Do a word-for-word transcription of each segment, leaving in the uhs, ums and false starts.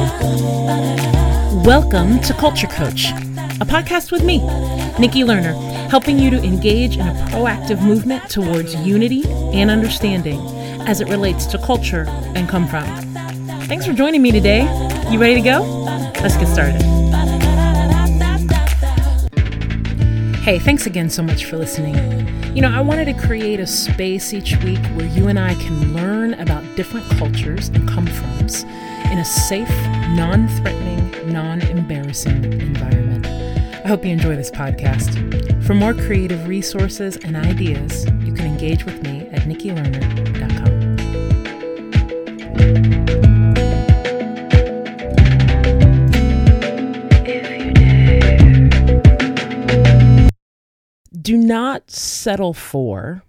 Welcome to Culture Coach, a podcast with me, Nikki Lerner, helping you to engage in a proactive movement towards unity and understanding as it relates to culture and come from. Thanks for joining me today. You ready to go? Let's get started. Hey, thanks again so much for listening. You know, I wanted to create a space each week where you and I can learn about different cultures and come-froms in a safe, non-threatening, non-embarrassing environment. I hope you enjoy this podcast. For more creative resources and ideas, you can engage with me at nikki lerner dot com. Do not settle for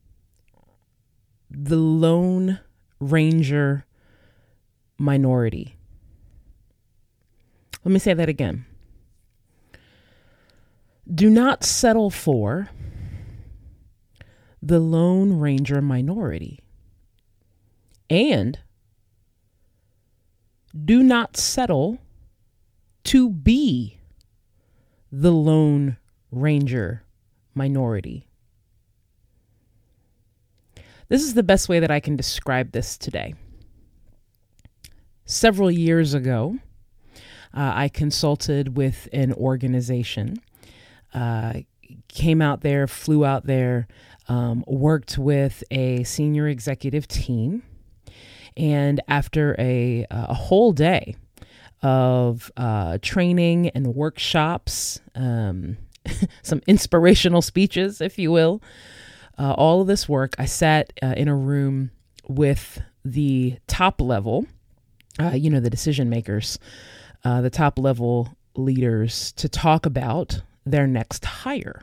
the Lone Ranger minority. Let me say that again. Do not settle for the Lone Ranger minority. And do not settle to be the Lone Ranger minority. This is the best way that I can describe this today. Several years ago, uh, I consulted with an organization, uh, came out there, flew out there, um, worked with a senior executive team. And after a, a whole day of uh, training and workshops, um, some inspirational speeches, if you will, uh, all of this work, I sat uh, in a room with the top level, uh, you know, the decision makers, uh, the top level leaders to talk about their next hire.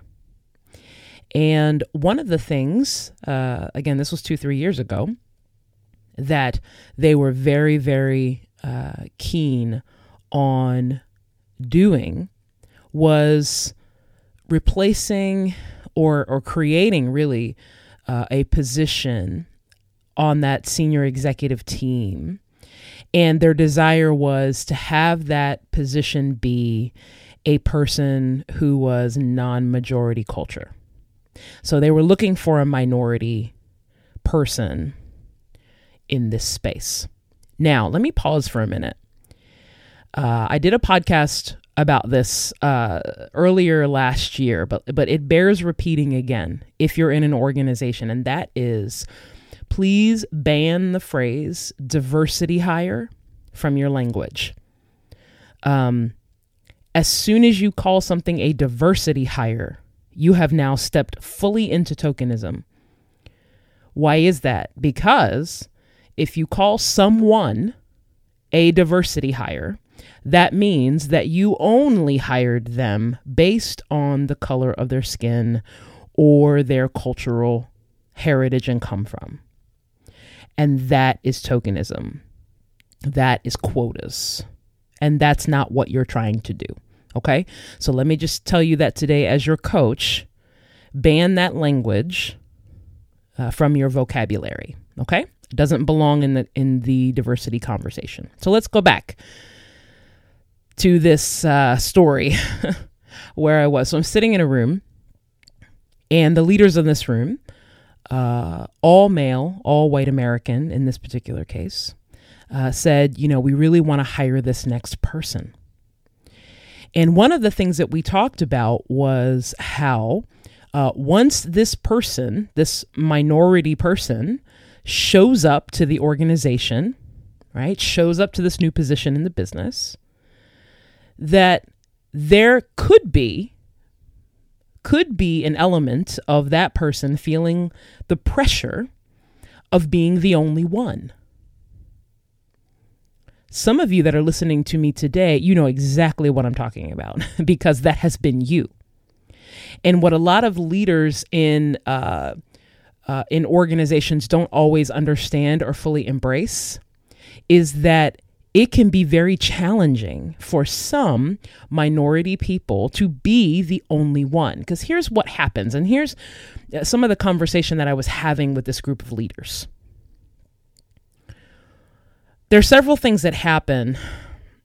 And one of the things, uh, again, this was two, three years ago, that they were very, very uh, keen on doing was replacing or or creating really uh, a position on that senior executive team. And their desire was to have that position be a person who was non-majority culture. So they were looking for a minority person in this space. Now, let me pause for a minute. Uh, I did a podcast about this uh, earlier last year, but but it bears repeating again if you're in an organization, and that is, please ban the phrase diversity hire from your language. Um, as soon as you call something a diversity hire, you have now stepped fully into tokenism. Why is that? Because if you call someone a diversity hire, that means that you only hired them based on the color of their skin or their cultural heritage and come from. And that is tokenism. That is quotas. And that's not what you're trying to do. Okay? So let me just tell you that today as your coach, ban that language uh, from your vocabulary. Okay? It doesn't belong in the in the diversity conversation. So let's go back to this uh, story where I was. So I'm sitting in a room, and the leaders in this room, uh, all male, all white American in this particular case, uh, said, you know, we really want to hire this next person. And one of the things that we talked about was how uh, once this person, this minority person, shows up to the organization, right, shows up to this new position in the business, that there could be, could be an element of that person feeling the pressure of being the only one. Some of you that are listening to me today, you know exactly what I'm talking about because that has been you. And what a lot of leaders in uh, uh, in organizations don't always understand or fully embrace is that it can be very challenging for some minority people to be the only one. Because here's what happens. And here's some of the conversation that I was having with this group of leaders. There are several things that happen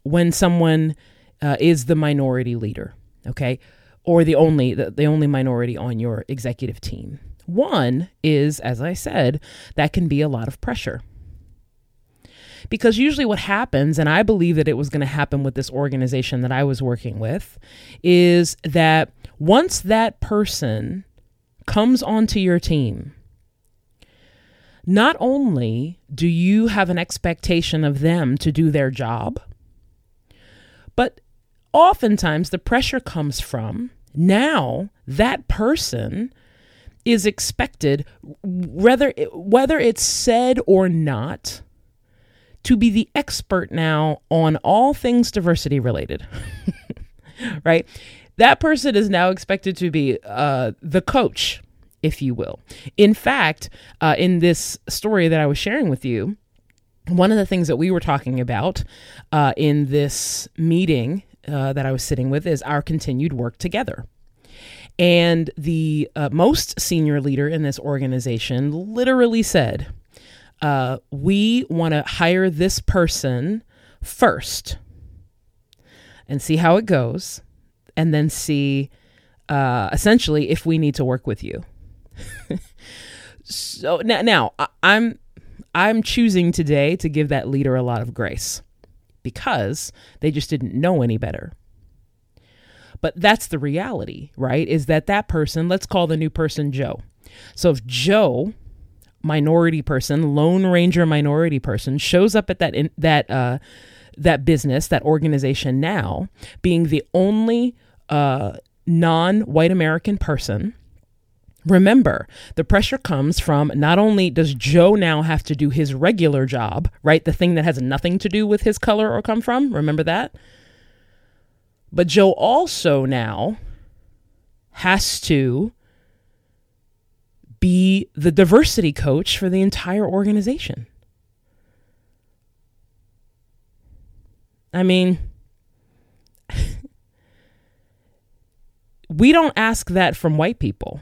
when someone uh, is the minority leader, okay, or the only the, the only minority on your executive team. One is, as I said, that can be a lot of pressure. Because usually what happens, and I believe that it was going to happen with this organization that I was working with, is that once that person comes onto your team, not only do you have an expectation of them to do their job, but oftentimes the pressure comes from now that person is expected, whether whether it's said or not, to be the expert now on all things diversity related, right? That person is now expected to be uh, the coach, if you will. In fact, uh, in this story that I was sharing with you, one of the things that we were talking about uh, in this meeting uh, that I was sitting with is our continued work together. And the uh, most senior leader in this organization literally said, uh, we want to hire this person first and see how it goes, and then see uh, essentially if we need to work with you. So now, now I, I'm I'm choosing today to give that leader a lot of grace because they just didn't know any better. But that's the reality, right? Is that that person, let's call the new person Joe. So if Joe, minority person, Lone Ranger minority person, shows up at that in, that uh, that business, that organization now, being the only uh, non-white American person, remember, the pressure comes from not only does Joe now have to do his regular job, right? The thing that has nothing to do with his color or come from, remember that? But Joe also now has to be the diversity coach for the entire organization. I mean, we don't ask that from white people,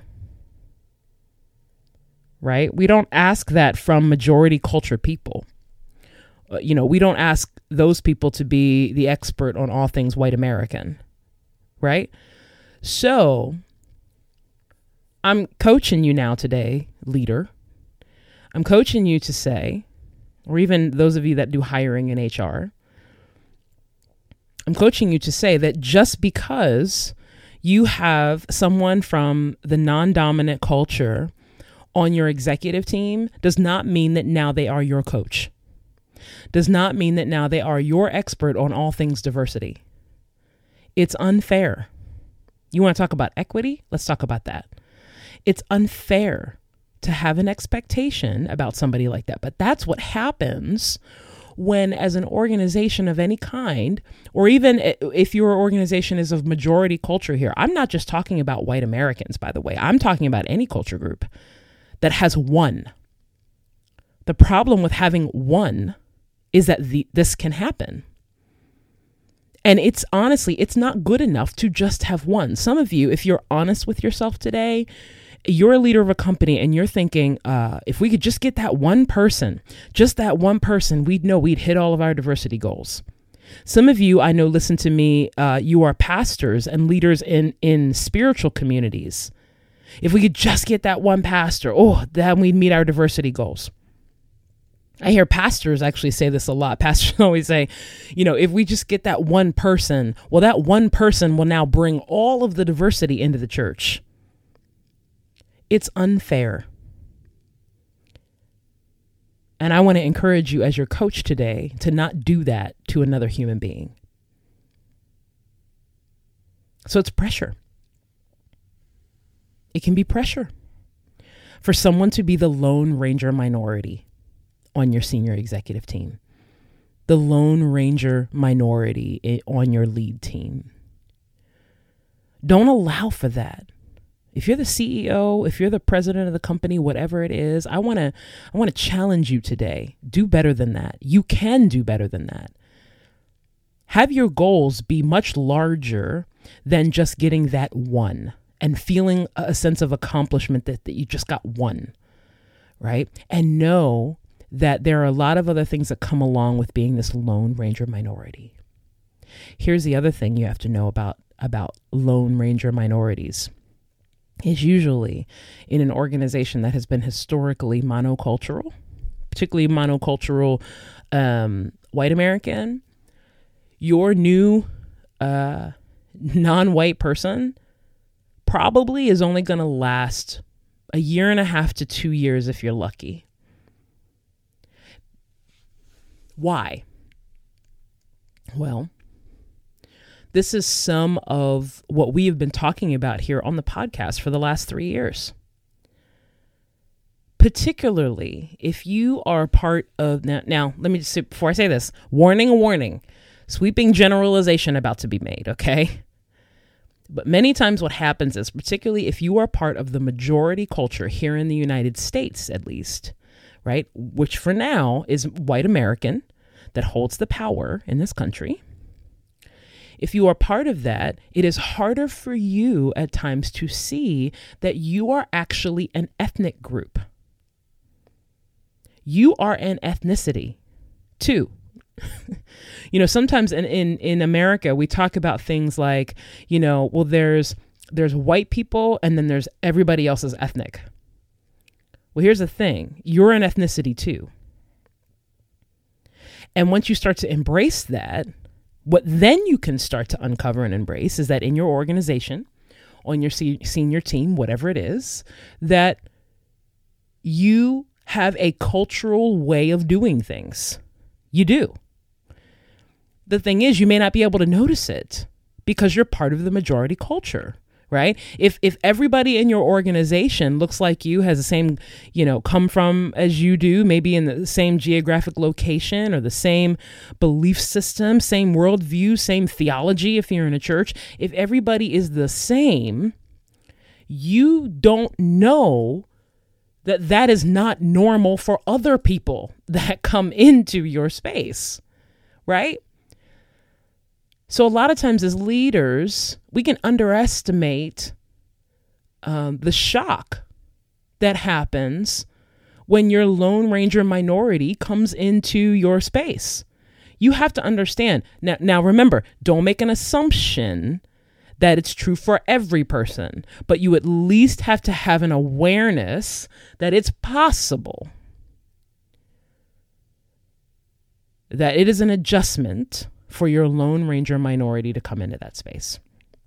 right? We don't ask that from majority culture people. Uh, you know, we don't ask those people to be the expert on all things white American, right? So I'm coaching you now today, leader. I'm coaching you to say, or even those of you that do hiring in H R, I'm coaching you to say that just because you have someone from the non-dominant culture on your executive team does not mean that now they are your coach. Does not mean that now they are your expert on all things diversity. It's unfair. You want to talk about equity? Let's talk about that. It's unfair to have an expectation about somebody like that. But that's what happens when, as an organization of any kind, or even if your organization is of majority culture here, I'm not just talking about white Americans, by the way. I'm talking about any culture group that has one. The problem with having one is that the, this can happen. And it's honestly, it's not good enough to just have one. Some of you, if you're honest with yourself today, you're a leader of a company and you're thinking, uh, if we could just get that one person, just that one person, we'd know we'd hit all of our diversity goals. Some of you, I know, listen to me, uh, you are pastors and leaders in, in spiritual communities. If we could just get that one pastor, oh, then we'd meet our diversity goals. I hear pastors actually say this a lot. Pastors always say, you know, if we just get that one person, well, that one person will now bring all of the diversity into the church. It's unfair. And I want to encourage you as your coach today to not do that to another human being. So it's pressure. It can be pressure for someone to be the Lone Ranger minority on your senior executive team, the Lone Ranger minority on your lead team. Don't allow for that. If you're the C E O, if you're the president of the company, whatever it is, I want to I want to challenge you today. Do better than that. You can do better than that. Have your goals be much larger than just getting that one and feeling a sense of accomplishment that, that you just got one, right? And know that there are a lot of other things that come along with being this Lone Ranger minority. Here's the other thing you have to know about, about Lone Ranger minorities. Is usually in an organization that has been historically monocultural, particularly monocultural um, white American, your new uh, non-white person probably is only going to last a year and a half to two years if you're lucky. Why? Well, this is some of what we have been talking about here on the podcast for the last three years. Particularly if you are part of, now, now let me just say, before I say this, warning, a warning, sweeping generalization about to be made, okay? But many times what happens is, particularly if you are part of the majority culture here in the United States, at least, right, which for now is white American that holds the power in this country. If you are part of that, it is harder for you at times to see that you are actually an ethnic group. You are an ethnicity too. You know, sometimes in, in, in America, we talk about things like, you know, well, there's there's white people and then there's everybody else is ethnic. Well, here's the thing. You're an ethnicity too. And once you start to embrace that, what then you can start to uncover and embrace is that in your organization, on your se- senior team, whatever it is, that you have a cultural way of doing things. You do. The thing is, you may not be able to notice it because you're part of the majority culture, right? If if everybody in your organization looks like you, has the same, you know, come from as you do, maybe in the same geographic location or the same belief system, same worldview, same theology, if you're in a church, if everybody is the same, you don't know that that is not normal for other people that come into your space, right? So a lot of times as leaders, we can underestimate um, the shock that happens when your Lone Ranger minority comes into your space. You have to understand. Now, now remember, don't make an assumption that it's true for every person, but you at least have to have an awareness that it's possible, that it is an adjustment for your Lone Ranger minority to come into that space.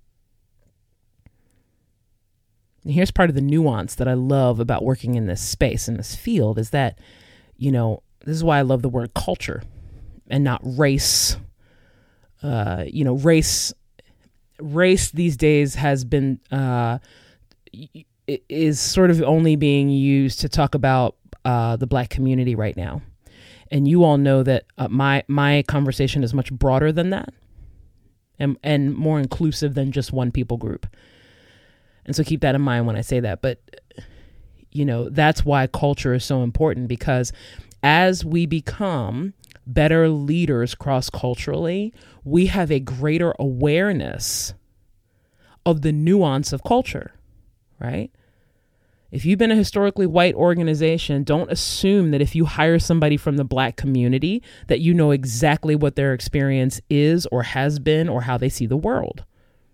And here's part of the nuance that I love about working in this space, in this field, is that, you know, this is why I love the word culture and not race. Uh, you know, race, race these days has been, uh, is sort of only being used to talk about uh, the Black community right now. And you all know that uh, my my conversation is much broader than that and, and more inclusive than just one people group. And so keep that in mind when I say that. But, you know, that's why culture is so important, because as we become better leaders cross-culturally, we have a greater awareness of the nuance of culture, right? If you've been a historically white organization, don't assume that if you hire somebody from the Black community that you know exactly what their experience is or has been or how they see the world.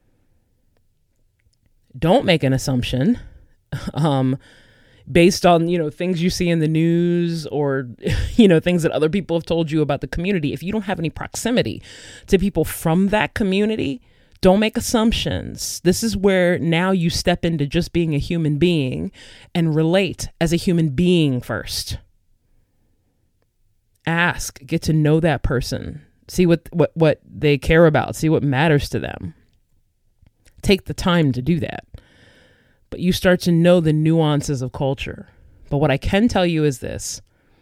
Don't make an assumption um, based on, you know, things you see in the news or, you know, things that other people have told you about the community. If you don't have any proximity to people from that community, don't make assumptions. This is where now you step into just being a human being and relate as a human being first. Ask, get to know that person, see what, what, what they care about, see what matters to them. Take the time to do that. But you start to know the nuances of culture. But what I can tell you is this.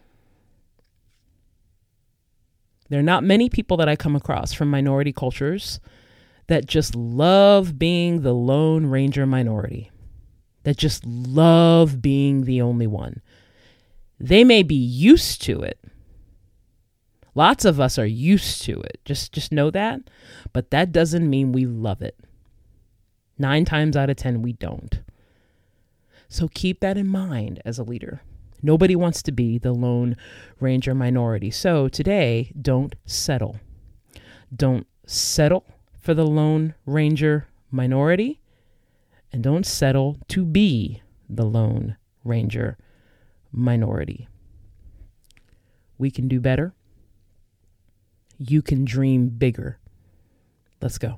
There are not many people that I come across from minority cultures that just love being the Lone Ranger minority, that just love being the only one. They may be used to it. Lots of us are used to it. Just, just know that. But that doesn't mean we love it. Nine times out of ten, we don't. So keep that in mind as a leader. Nobody wants to be the Lone Ranger minority. So today, don't settle. Don't settle for the Lone Ranger minority, and don't settle to be the Lone Ranger minority. We can do better. You can dream bigger. Let's go.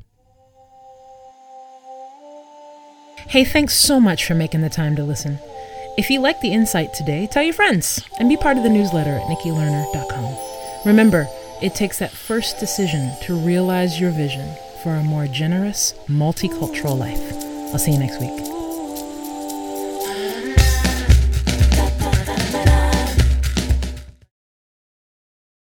Hey, thanks so much for making the time to listen. If you like the insight today, tell your friends and be part of the newsletter at nikki lerner dot com. Remember, it takes that first decision to realize your vision for a more generous, multicultural life. I'll see you next week.